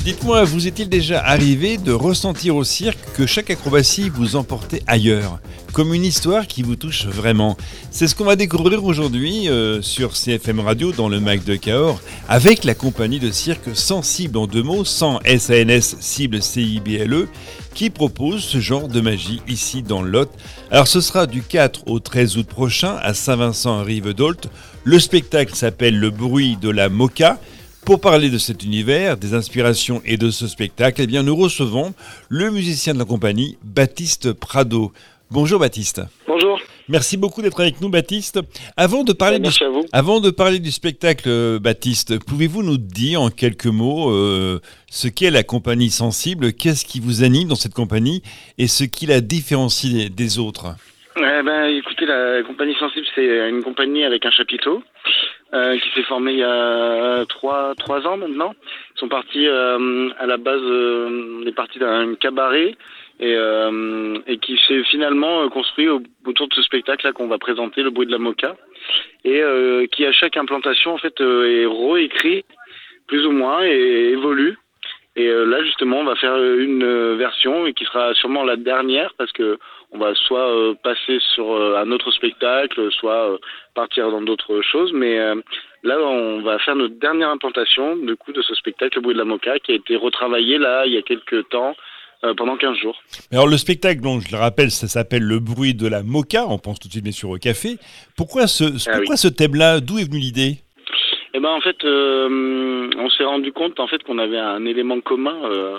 Dites-moi, vous est-il déjà arrivé de ressentir au cirque que chaque acrobatie vous emportait ailleurs, comme une histoire qui vous touche vraiment? C'est ce qu'on va découvrir aujourd'hui sur CFM Radio dans le Mac de Cahors avec la compagnie de cirque Sensible en deux mots, sans SANS cible CIBLE, qui propose ce genre de magie ici dans le Lot. Alors ce sera du 4 au 13 août prochain à Saint-Vincent-Rive-d'Olt. Le spectacle s'appelle Le bruit de la Moka. Pour parler de cet univers, des inspirations et de ce spectacle, eh bien, nous recevons le musicien de la compagnie, Baptiste Prado. Bonjour Baptiste. Bonjour. Merci beaucoup d'être avec nous Baptiste. Avant de parler du spectacle Baptiste, pouvez-vous nous dire en quelques mots ce qu'est la compagnie Sensible, qu'est-ce qui vous anime dans cette compagnie et ce qui la différencie des autres? Écoutez, la compagnie Sensible, c'est une compagnie avec un chapiteau qui s'est formé il y a 3 ans maintenant. Ils sont partis à la base, on est parti d'un cabaret et qui s'est finalement construit autour de ce spectacle là qu'on va présenter, Le bruit de la Moka, et qui à chaque implantation en fait est réécrit plus ou moins et évolue. Et là justement on va faire une version et qui sera sûrement la dernière parce que on va soit passer sur un autre spectacle, soit partir dans d'autres choses. Mais là, on va faire notre dernière implantation de ce spectacle, Le bruit de la Moka, qui a été retravaillé là il y a quelques temps, pendant 15 jours. Alors le spectacle, donc, je le rappelle, ça s'appelle Le bruit de la Moka. On pense tout de suite bien sûr au café. Pourquoi ce thème-là? D'où est venue l'idée? En fait, on s'est rendu compte en fait qu'on avait un élément commun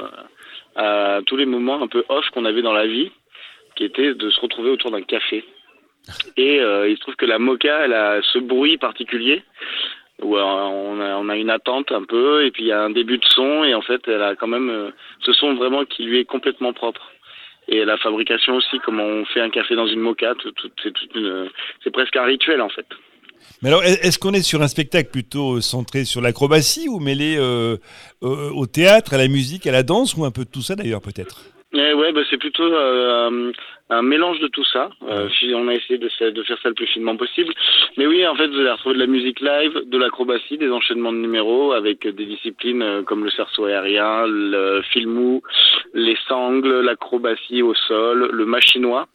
à tous les moments un peu off qu'on avait dans la vie, qui était de se retrouver autour d'un café. Et il se trouve que la Moka, elle a ce bruit particulier où on a une attente un peu, et puis il y a un début de son, et en fait elle a quand même ce son vraiment qui lui est complètement propre. Et la fabrication aussi, comment on fait un café dans une Moka, c'est presque un rituel en fait. Mais alors, est-ce qu'on est sur un spectacle plutôt centré sur l'acrobatie ou mêlé au théâtre, à la musique, à la danse, ou un peu de tout ça d'ailleurs peut-être? C'est plutôt un mélange de tout ça. On a essayé de faire ça le plus finement possible. Mais oui, en fait, vous allez retrouver de la musique live, de l'acrobatie, des enchaînements de numéros avec des disciplines comme le cerceau aérien, le fil mou, les sangles, l'acrobatie au sol, le machinois.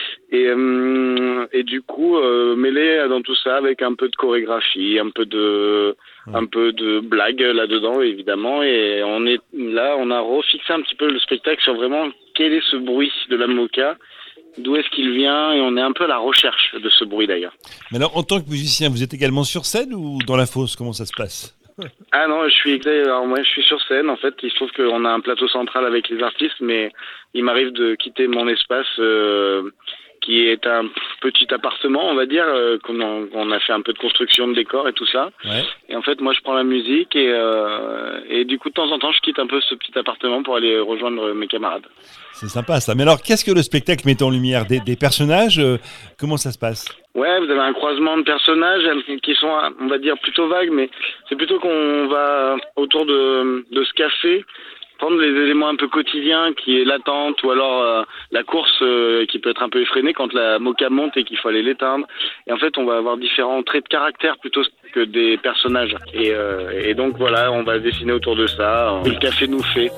Et du coup, mêlé dans tout ça avec un peu de chorégraphie, un peu de blague là-dedans, évidemment. Et on a refixé un petit peu le spectacle sur vraiment quel est ce bruit de la Moka, d'où est-ce qu'il vient, et on est un peu à la recherche de ce bruit d'ailleurs. Mais alors, en tant que musicien, vous êtes également sur scène ou dans la fosse? Comment ça se passe? Ah non, je suis sur scène. En fait, il se trouve qu'on a un plateau central avec les artistes, mais il m'arrive de quitter mon espace qui est un petit appartement, on va dire, qu'on a fait un peu de construction de décor et tout ça. Ouais. Et en fait, moi, je prends la musique et du coup, de temps en temps, je quitte un peu ce petit appartement pour aller rejoindre mes camarades. C'est sympa ça. Mais alors, qu'est-ce que le spectacle met en lumière? Des personnages? Comment ça se passe? Ouais, vous avez un croisement de personnages qui sont, on va dire, plutôt vagues, mais c'est plutôt qu'on va autour de ce café prendre les éléments un peu quotidiens qui est l'attente ou alors la course qui peut être un peu effrénée quand la Moka monte et qu'il faut aller l'éteindre. Et en fait, on va avoir différents traits de caractère plutôt que des personnages. Et donc voilà, on va dessiner autour de ça. Le café nous fait.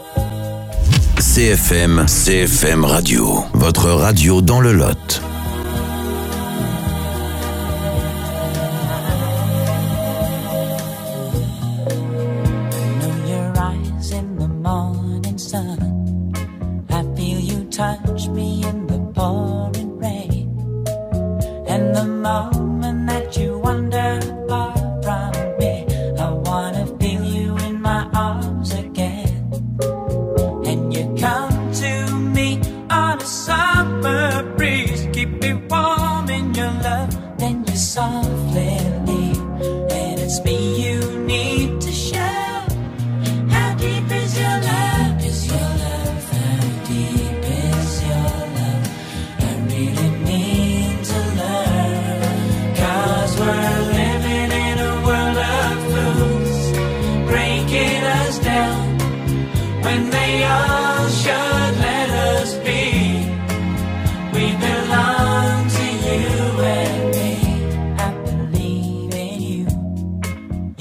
CFM Radio, votre radio dans le Lot. Touch me in the pouring rain, and the moment that you wander far from me, I wanna feel you in my arms again. And you come to me on a summer breeze, keep me warm in your love, then you softly leave, and it's me you need to show. How deep is your love? Is your love? How deep is your love? I really need to learn, 'cause we're living in a world of fools, breaking us down when they all should let us be. We belong to you and me. I believe in you.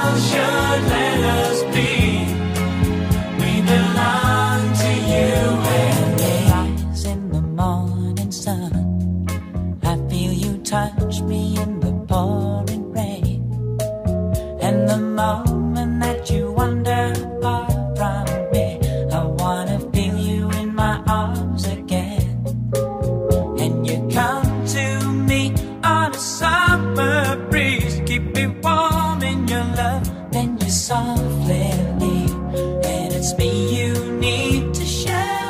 all should let us be, we belong to you and me. Rise in the morning sun, I feel you touch me in the pouring rain, and the moment that you wander far from me, I wanna feel you in my arms again. And you come to me on a summer breeze, keep me warm in your love, then you softly leave, and it's me you need to show.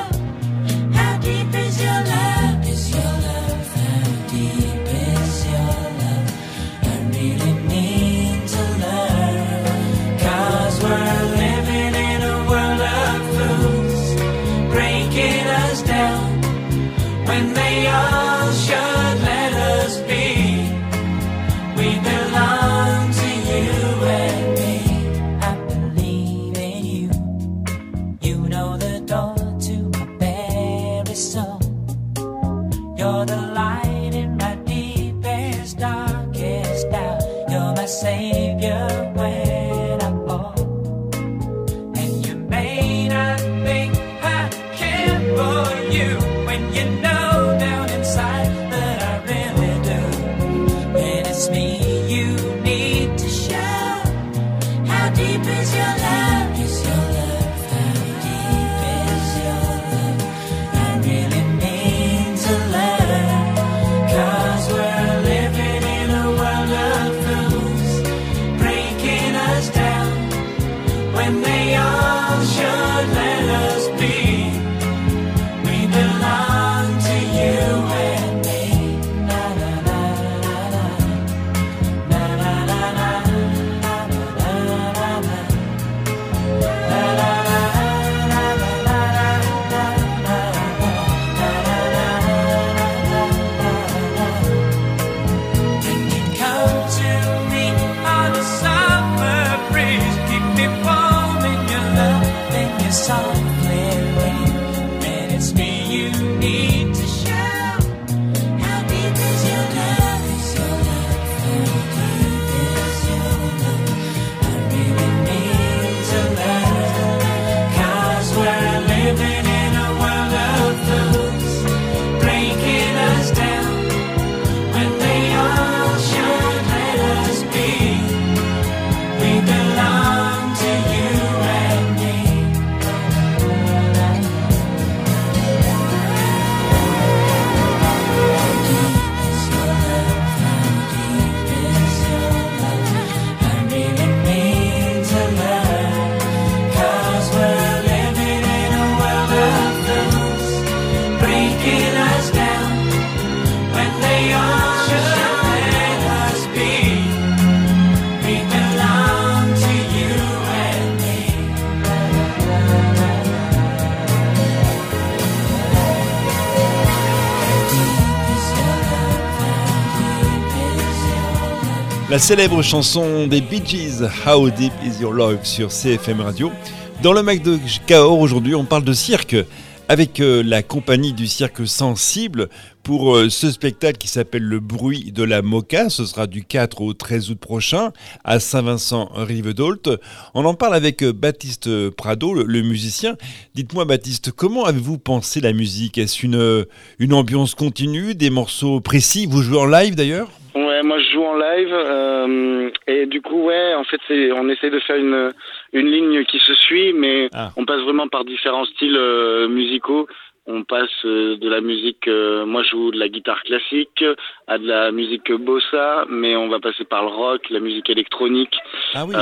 How deep is your love? Is your love? How deep is your love? I really need to learn, 'cause we're living in a world of fools, breaking us down when they all should let us be. We belong to you and me. I believe in you. You know the door to my very soul. You're the light in my deepest, darkest doubt. You're my savior when I fall. And you may not think I care for you, when you know down inside that I really do. And it's me you need to show. How deep is your love? Is your love? How deep is your love? I really need to learn, 'cause we're living in a world of fools, breaking us down when they all should let us be. We belong to you and me. Na na na na na. Na na na na. Na na na na. Na na na na na na. When you come to me on a summer breeze, keep me warm in your love, then you softly leave, and it's me you need to show. How deep is your love? Is your love? How deep is your love? I really need to learn, 'cause we're living in a world of fools, breaking us down when they all should let us be. We belong to you and me. How deep is your love? How deep is your love? I really need to learn, 'cause we're living in a world of fools, breaking us down when they all should let us be. We belong to you and me. How deep is your love? How deep is your love? La célèbre chanson des Bee Gees, How Deep Is Your Love sur CFM Radio. Dans le Mac de Cahors, aujourd'hui, on parle de cirque avec la compagnie du cirque Sensible pour ce spectacle qui s'appelle Le Bruit de la Moka. Ce sera du 4 au 13 août prochain à Saint-Vincent-Rive-d'Ault. On en parle avec Baptiste Prado, le musicien. Dites-moi Baptiste, comment avez-vous pensé la musique? Est-ce une ambiance continue, des morceaux précis? Vous jouez en live d'ailleurs? Ouais, moi je joue en live et du coup ouais, en fait on essaie de faire une ligne qui se suit, mais on passe vraiment par différents styles musicaux. On passe de la musique, moi je joue de la guitare classique à de la musique bossa, mais on va passer par le rock, la musique électronique. Ah oui.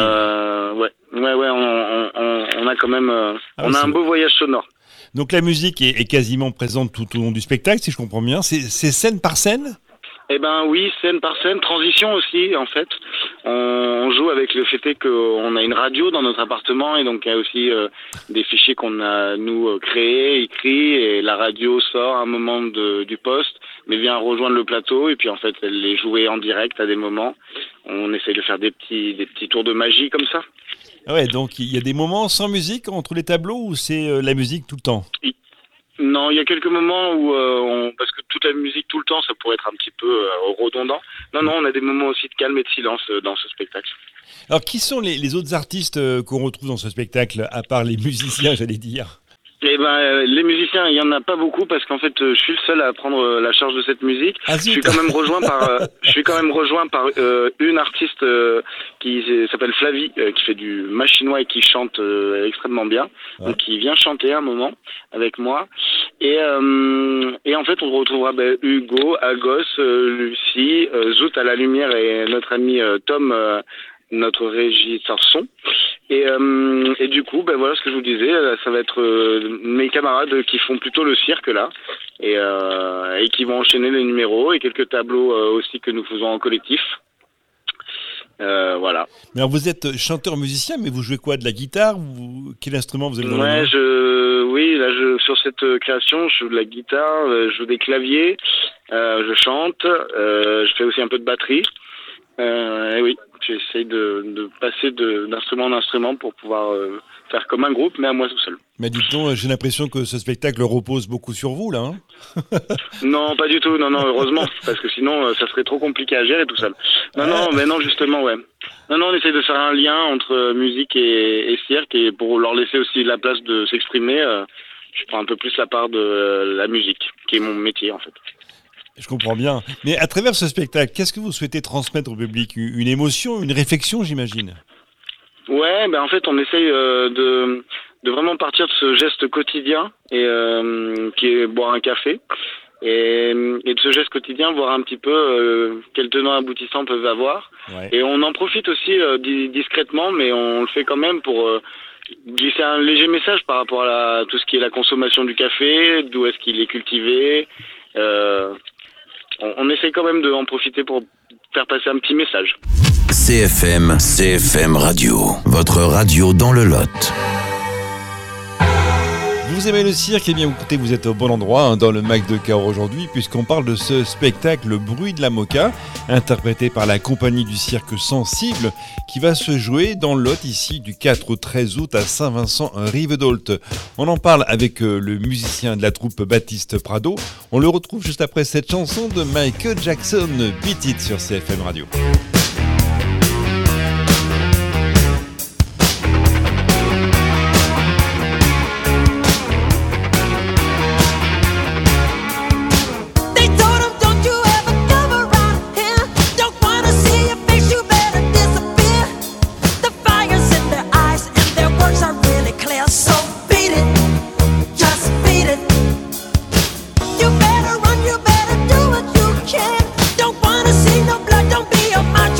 On a quand même on a un beau voyage sonore. Donc la musique est quasiment présente tout au long du spectacle, si je comprends bien. C'est scène par scène? Eh ben oui, scène par scène, transition aussi en fait. On joue avec le fait est qu'on a une radio dans notre appartement et donc il y a aussi des fichiers qu'on a nous créés, écrits, et la radio sort à un moment du poste, mais vient rejoindre le plateau et puis en fait elle est jouée en direct à des moments. On essaye de faire des petits tours de magie comme ça. Ouais, donc il y a des moments sans musique entre les tableaux ou c'est la musique tout le temps? Non, il y a quelques moments où parce que toute la musique tout le temps, ça pourrait être un petit peu redondant. Non, on a des moments aussi de calme et de silence dans ce spectacle. Alors, qui sont les autres artistes qu'on retrouve dans ce spectacle, à part les musiciens, j'allais dire? Eh ben, les musiciens, il y en a pas beaucoup parce qu'en fait, je suis le seul à prendre la charge de cette musique. Ah, Je suis quand même rejoint par une artiste qui s'appelle Flavie, qui fait du machinois et qui chante extrêmement bien. Ouais. Donc, qui vient chanter un moment avec moi. Et en fait, on retrouvera Hugo, Agos, Lucie, Zout à la lumière et notre ami Tom, notre régisseur son. Et du coup, voilà ce que je vous disais, ça va être mes camarades qui font plutôt le cirque là, et qui vont enchaîner les numéros et quelques tableaux aussi que nous faisons en collectif. Voilà. Mais alors, vous êtes chanteur-musicien, mais vous jouez quoi? De la guitare? Quel instrument vous avez dans la main? Sur cette création, je joue de la guitare, je joue des claviers, je chante, je fais aussi un peu de batterie. Et oui, j'essaye de passer d'instrument en instrument pour pouvoir faire comme un groupe, mais à moi tout seul. Mais dites-donc, j'ai l'impression que ce spectacle repose beaucoup sur vous, là. Hein. Non, pas du tout, non, heureusement, parce que sinon, ça serait trop compliqué à gérer tout seul. Non, justement, ouais. Non, on essaye de faire un lien entre musique et cirque, et pour leur laisser aussi la place de s'exprimer, je prends un peu plus la part de la musique, qui est mon métier, en fait. Je comprends bien. Mais à travers ce spectacle, qu'est-ce que vous souhaitez transmettre au public? Une émotion, une réflexion, j'imagine? Ouais, en fait, on essaye de vraiment partir de ce geste quotidien et qui est boire un café, et de ce geste quotidien voir un petit peu quels tenants aboutissants peuvent avoir. Ouais. Et on en profite aussi discrètement, mais on le fait quand même pour glisser un léger message par rapport à tout ce qui est la consommation du café, d'où est-ce qu'il est cultivé. On essaie quand même d'en profiter pour faire passer un petit message. CFM Radio, votre radio dans le Lot. Vous aimez le cirque? Eh bien, écoutez, vous êtes au bon endroit, hein, dans le Mac de Cahors aujourd'hui, puisqu'on parle de ce spectacle Le Bruit de la Moka, interprété par la compagnie du cirque Sensible, qui va se jouer dans le Lot, ici, du 4 au 13 août à Saint-Vincent-Rive-d'Ault. On en parle avec le musicien de la troupe Baptiste Prado. On le retrouve juste après cette chanson de Michael Jackson, Beat It, sur CFM Radio. You better run, you better do what you can. Don't wanna see no blood, don't be a martyr.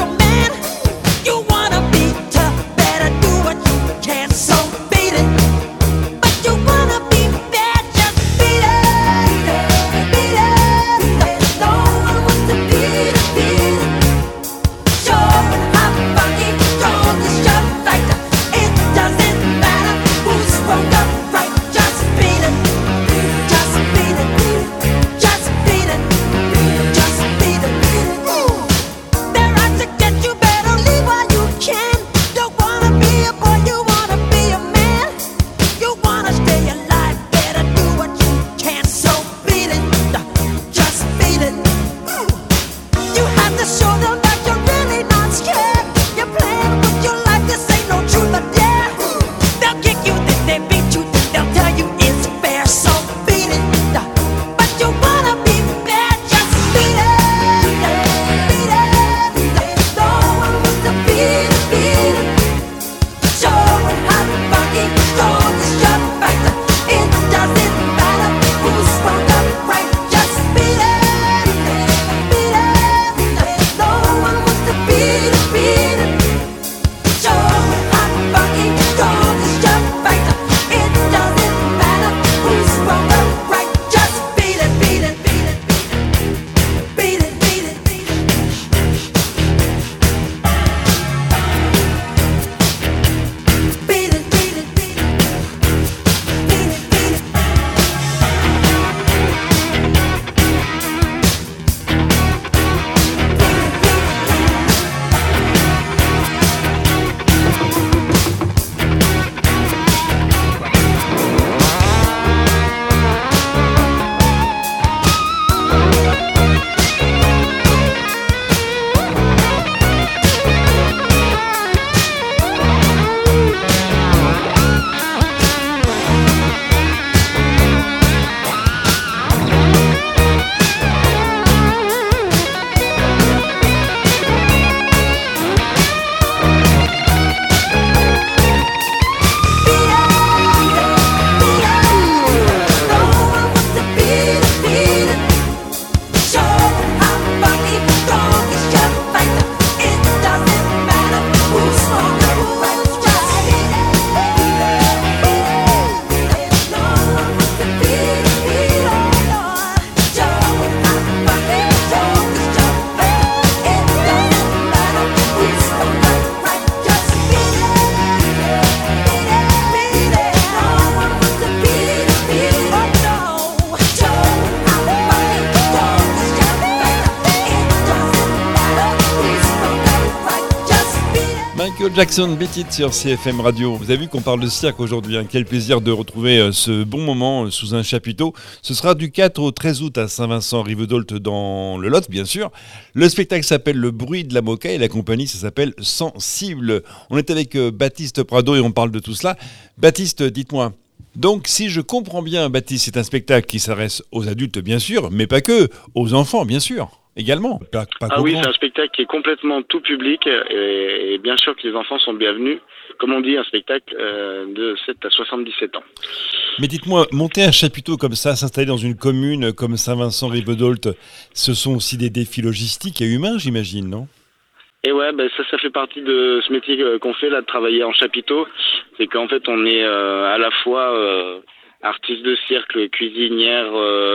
Jackson, Beat It sur CFM Radio. Vous avez vu qu'on parle de cirque aujourd'hui, hein. Quel plaisir de retrouver ce bon moment sous un chapiteau. Ce sera du 4 au 13 août à Saint-Vincent-Rivedolte dans le Lot, bien sûr. Le spectacle s'appelle Le bruit de la moka et la compagnie, ça s'appelle Sensible. On est avec Baptiste Prado et on parle de tout cela. Baptiste, dites-moi, donc si je comprends bien, Baptiste, c'est un spectacle qui s'adresse aux adultes, bien sûr, mais pas que, aux enfants, bien sûr. Également. Oui, c'est un spectacle qui est complètement tout public et bien sûr que les enfants sont bienvenus. Comme on dit, un spectacle de 7 à 77 ans. Mais dites-moi, monter un chapiteau comme ça, s'installer dans une commune comme Saint-Vincent-Rivedolte, ce sont aussi des défis logistiques et humains, j'imagine, non ? Et ouais, ça fait partie de ce métier qu'on fait là, de travailler en chapiteau. C'est qu'en fait, on est à la fois... artiste de cirque, cuisinière,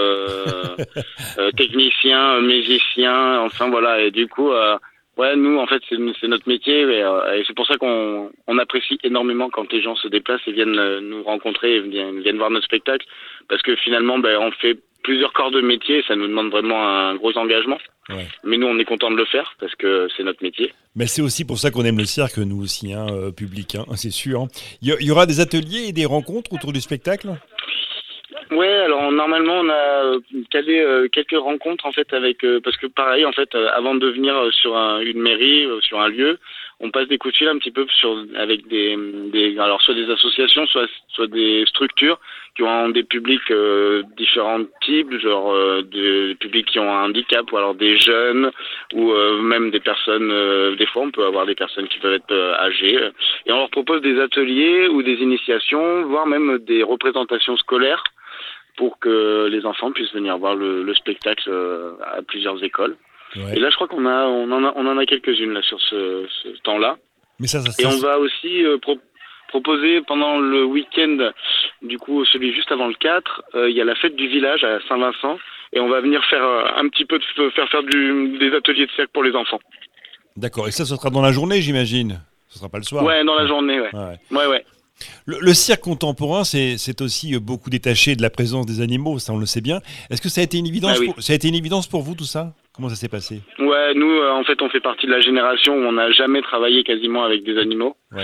technicien, musicien, enfin voilà. Et du coup, nous, en fait, c'est notre métier et c'est pour ça qu'on apprécie énormément quand les gens se déplacent et viennent nous rencontrer et viennent voir notre spectacle. Parce que finalement, on fait plusieurs corps de métier et ça nous demande vraiment un gros engagement. Ouais. Mais nous, on est content de le faire parce que c'est notre métier. Mais c'est aussi pour ça qu'on aime le cirque, nous aussi, public, c'est sûr. Il y aura des ateliers et des rencontres autour du spectacle ? Ouais, alors normalement on a calé quelques rencontres en fait avec parce que pareil en fait avant de venir sur une mairie, sur un lieu, on passe des coups de fil un petit peu avec des alors soit des associations, soit des structures qui ont des publics différents types, genre des publics qui ont un handicap ou alors des jeunes ou même des personnes des fois on peut avoir des personnes qui peuvent être âgées et on leur propose des ateliers ou des initiations, voire même des représentations scolaires pour que les enfants puissent venir voir le spectacle à plusieurs écoles. Ouais. Et là, je crois qu'on en a quelques-unes là sur ce temps-là. Mais ça et on va aussi proposer pendant le week-end, du coup, celui juste avant le 4, il y a la fête du village à Saint-Vincent, et on va venir faire un petit peu faire des ateliers de cirque pour les enfants. D'accord. Et ça sera dans la journée, j'imagine. Ce sera pas le soir. Ouais, dans la journée, ouais. Ouais. Le cirque contemporain, c'est aussi beaucoup détaché de la présence des animaux, ça on le sait bien. Est-ce que ça a été une évidence ça a été une évidence pour vous tout ça ? Comment ça s'est passé ? Ouais, nous en fait on fait partie de la génération où on n'a jamais travaillé quasiment avec des animaux. Ouais.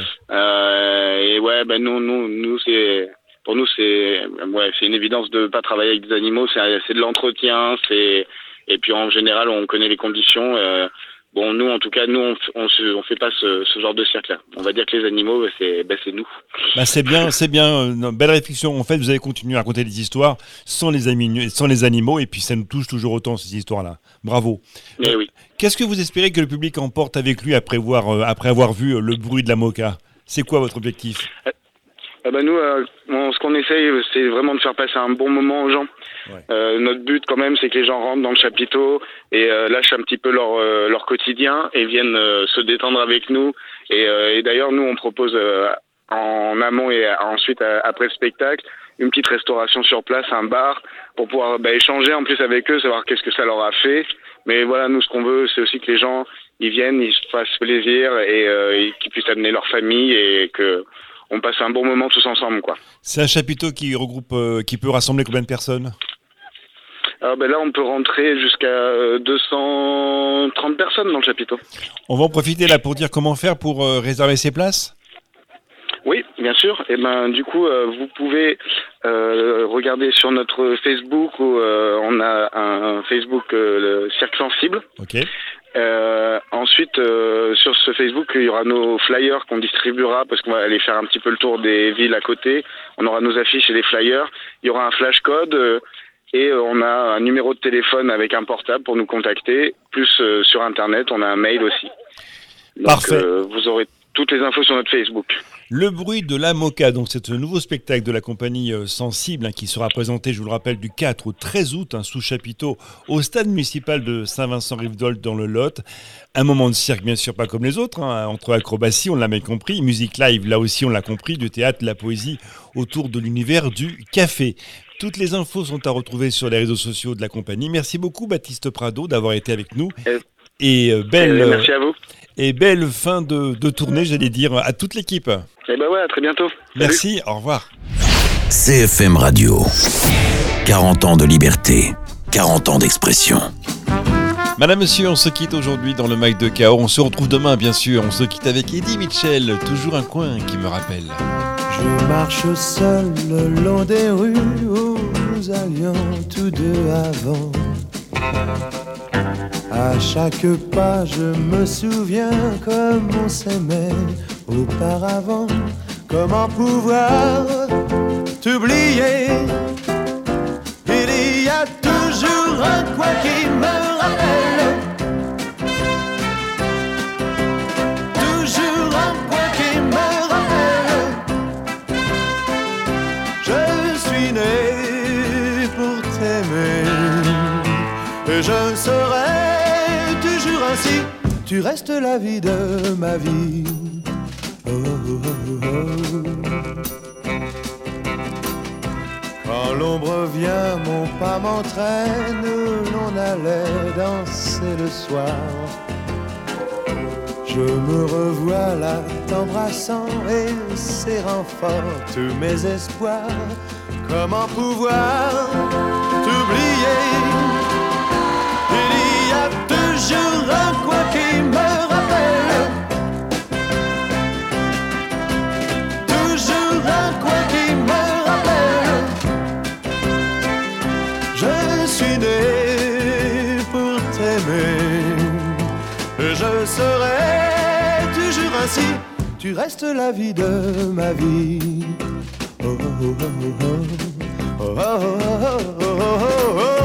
Et nous c'est pour nous c'est une évidence de pas travailler avec des animaux, c'est de l'entretien, et puis en général on connaît les conditions. Bon, nous, en tout cas, on fait pas ce genre de cirque-là. On va dire que les animaux, c'est nous. C'est bien. Belle réflexion. En fait, vous avez continué à raconter des histoires sans les animaux, et puis ça nous touche toujours autant, ces histoires-là. Bravo. Oui. Qu'est-ce que vous espérez que le public emporte avec lui après avoir vu le bruit de la moka ? C'est quoi votre objectif ? Nous, ce qu'on essaye, c'est vraiment de faire passer un bon moment aux gens. Ouais. Notre but, quand même, c'est que les gens rentrent dans le chapiteau et lâchent un petit peu leur quotidien et viennent se détendre avec nous. Et d'ailleurs, nous, on propose en amont et ensuite après le spectacle une petite restauration sur place, un bar, pour pouvoir échanger en plus avec eux, savoir qu'est-ce que ça leur a fait. Mais voilà, nous, ce qu'on veut, c'est aussi que les gens ils viennent, ils se fassent plaisir et qu'ils puissent amener leur famille et que on passe un bon moment tous ensemble, quoi. C'est un chapiteau qui regroupe, qui peut rassembler combien de personnes ? Là, on peut rentrer jusqu'à 230 personnes dans le chapiteau. On va en profiter là pour dire comment faire pour réserver ses places ? Oui, bien sûr. Et du coup, vous pouvez regarder sur notre Facebook où on a un Facebook le Cirque Sensible. Ok. Ensuite, sur ce Facebook, il y aura nos flyers qu'on distribuera parce qu'on va aller faire un petit peu le tour des villes à côté. On aura nos affiches et des flyers. Il y aura un flash code et on a un numéro de téléphone avec un portable pour nous contacter. Plus sur Internet, on a un mail aussi. Donc, parfait. Vous aurez toutes les infos sur notre Facebook. Le bruit de la moka, donc c'est un nouveau spectacle de la compagnie Sensible qui sera présenté, je vous le rappelle, du 4 au 13 août sous chapiteau au stade municipal de Saint-Vincent-Rivedolte dans le Lot. Un moment de cirque, bien sûr, pas comme les autres, entre acrobatie, on l'a bien compris, musique live, là aussi on l'a compris, du théâtre, de la poésie, autour de l'univers du café. Toutes les infos sont à retrouver sur les réseaux sociaux de la compagnie. Merci beaucoup Baptiste Prado d'avoir été avec nous. Merci à vous. Et belle fin de tournée, j'allais dire, à toute l'équipe. À très bientôt. Merci, au revoir. CFM Radio. 40 ans de liberté, 40 ans d'expression. Madame, monsieur, on se quitte aujourd'hui dans le Mac de Chaos. On se retrouve demain, bien sûr. On se quitte avec Eddie Mitchell, toujours un coin qui me rappelle. Je marche seul le long des rues où nous allions tous deux avant. À chaque pas, je me souviens comme on s'aimait auparavant. Comment pouvoir t'oublier? Il y a toujours un coin qui me rappelle. Toujours un coin qui me rappelle. Je suis né pour t'aimer et je serai toujours ainsi. Tu restes la vie de ma vie. Oh, oh, oh, oh. Quand l'ombre vient, mon pas m'entraîne, l'on allait danser le soir. Je me revois là t'embrassant et serrant fort tous mes espoirs. Comment pouvoir t'oublier? Il y a toujours un coin qui me rappelle. Toujours un coin qui me rappelle. Je suis né pour t'aimer et je serai toujours ainsi. Tu restes la vie de ma vie. Oh, oh, oh, oh, oh. Oh, oh, oh, oh, oh, oh, oh.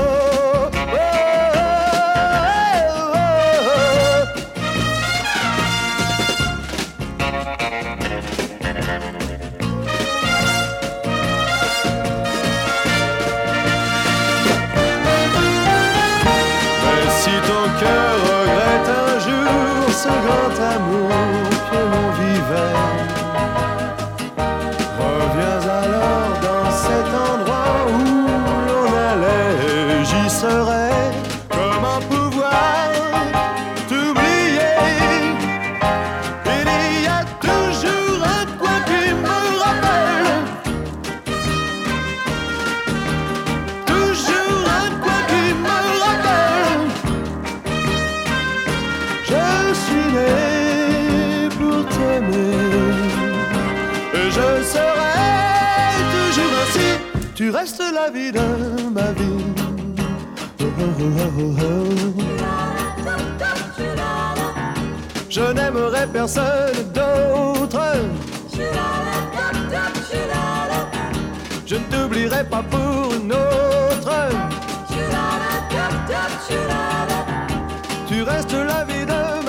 Ce grand amour que l'on vivait. Reviens alors dans cet endroit où l'on allait, j'y serai. Comment pouvoir t'oublier? Il y a toujours un coin qui me rappelle. Toujours un coin qui me rappelle. Je suis né pour t'aimer et je serai toujours ainsi. Tu restes la vie de ma vie. Oh, oh, oh, oh, oh. Je n'aimerai personne d'autre. Je ne t'oublierai pas pour une autre. Tu restes la vie de